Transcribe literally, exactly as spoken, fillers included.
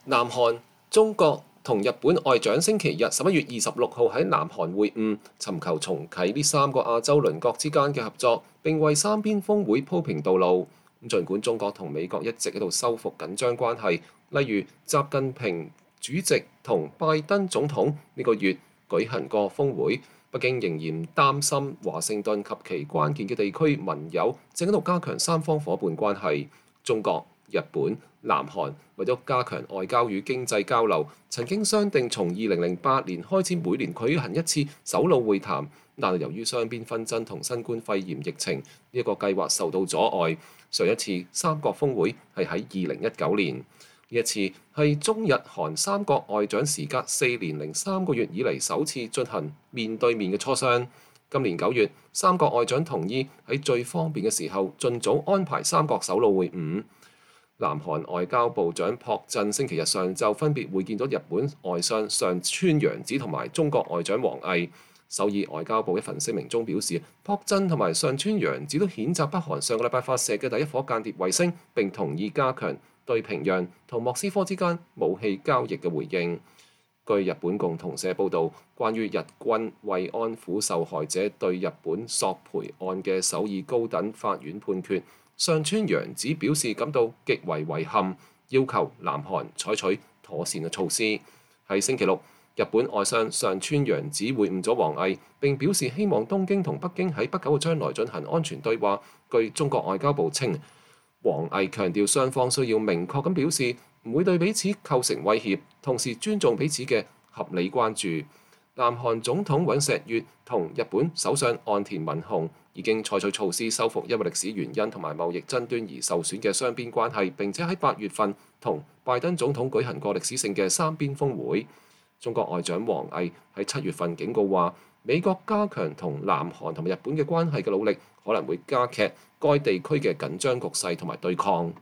南韓、中國同日本外長星期日十一月二十六號喺南韓會晤，尋求重啟呢三個亞洲鄰國之間嘅合作，並為三邊峰會鋪平道路。咁儘管中國同美國一直喺度修復緊張關係，例如習近平主席同拜登總統呢個月舉行過峰會，北京仍然擔心華盛頓及其關鍵嘅地區盟友正喺度加強三方伙伴關係。中國、日本、南韓為咗加強外交與經濟交流，曾經商定從二零零八年開始每年舉行一次首腦會談，但係由於雙邊紛爭同新冠肺炎疫情，呢、這、一個計劃受到阻礙。上一次三國峰會係喺二零一九年，呢一次係中日韓三國外長時隔四年零三個月以嚟首次進行面對面嘅磋商。今年九月，三國外長同意喺最方便嘅時候盡早安排三國首腦會晤。南韓外交部長朴振星期日上晝分別會見咗日本外相上川陽子同埋中國外長王毅。首爾外交部一份聲明中表示，朴振同埋上川陽子都譴責北韓上個禮拜發射嘅第一顆間諜衛星，並同意加強對平壤同莫斯科之間武器交易嘅回應。據日本共同社報導，關於日軍慰安婦受害者對日本索賠案嘅首爾高等法院判決，上川陽子表示感到極為遺憾，要求南韓採取妥善嘅措施。喺星期六，日本外相上川陽子會晤咗王毅，並表示希望東京同北京喺不久嘅將來進行安全對話。據中國外交部稱，王毅強調雙方需要明確咁表示唔會對彼此構成威脅，同時尊重彼此嘅合理關注。南韓總統尹錫悅同日本首相岸田文雄已經採取措施修復因為歷史原因同埋貿易爭端而受損嘅雙邊關係，並且喺八月份同拜登總統舉行過歷史性嘅三邊峰會。中國外長王毅喺七月份警告話，美國加強同南韓同埋日本嘅關係嘅努力，可能會加劇該地區嘅緊張局勢同埋對抗。